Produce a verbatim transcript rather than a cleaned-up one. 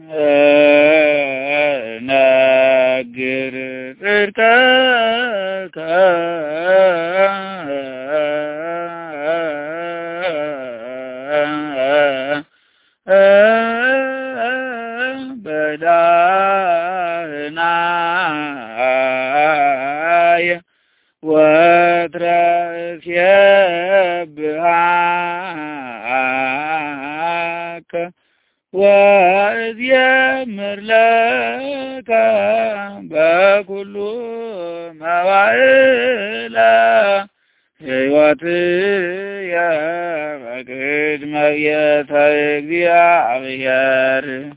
ነግር ጽድቀከ በዳህናየ ወትረ እሴብሐከ ወእዜምር ለከ በኩሉ መዋዕለ ሕይወትየ በቅድመ ቤተ እግዚአብሔር